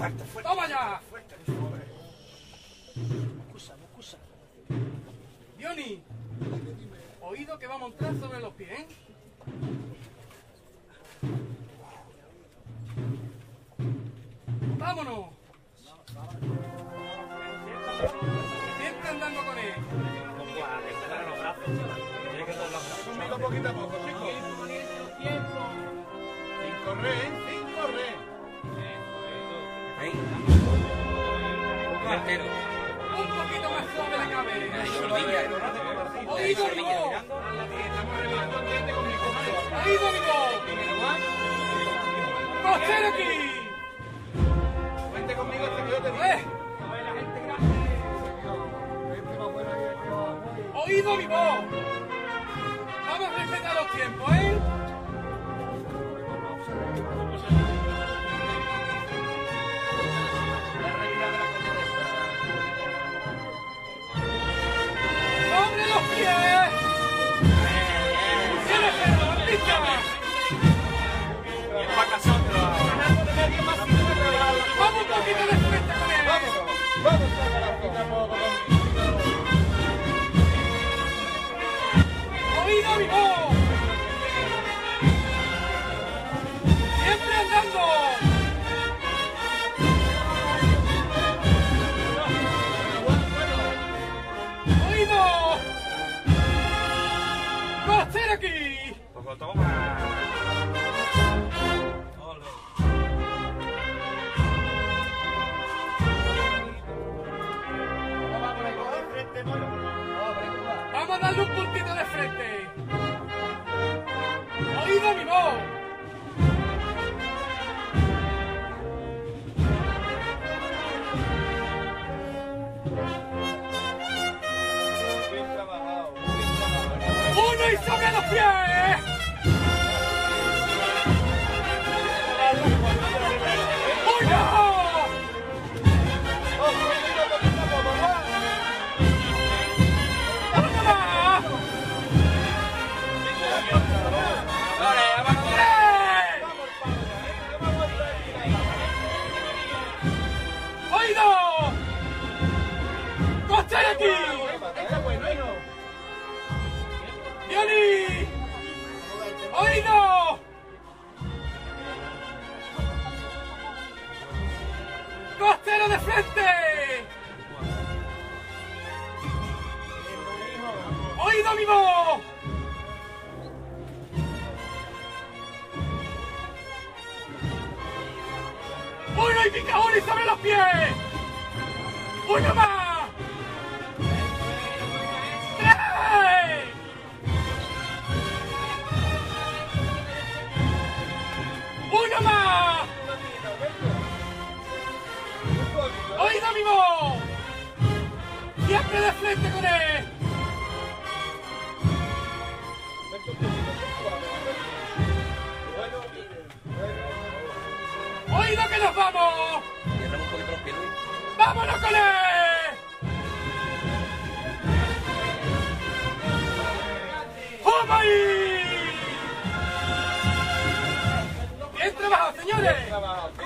Fuerte, fuerte. ¡Toma ya! Fuerte, por favor. Excusa. Diony, oído que va a montar sobre los pies, ¿eh? ¡Vámonos! Siempre andando con él. Conmigo poquito a poco, chicos. Sin correr, sin correr. Ahí. Delantero. Un poquito más suave la cabeza. Solvilla. ¡Oído, amigo! Estamos remando el diente con mi comadre. ¡Oído, amigo! ¡Costero aquí! Vente conmigo hasta que yo te diga. ¡Oído, mi voz! Vamos a respetar los tiempos, ¿eh? ¡Sobre los pies! ¡Tienes cerro, lista! ¡Vamos un poquito de frente con él! ¡Oído, mi voz! ¡Siempre andando! ¡Oído! ¡Costero aquí! Poco toma. Vamos a darle un puntito de frente. ¡Oído, mi voz! ¡Uno y sobre los pies! ¡Uno! ¡Uno más! ¡Tres! ¡Oído! ¡Costero aquí! ¡Diony! ¡Oído! ¡Costero de frente! ¡Oído, mi voz! ¡Uno y pica uno y sobre los pies! ¡Uno más! ¡Tres! ¡Uno más! ¡Oído, mi voz! ¡Siempre de frente con él! ¡Oído que nos vamos! Cierra un poquito los pies, Luis. ¡Vámonos con él! ¡Toma ahí! ¡Bien trabajado, señores!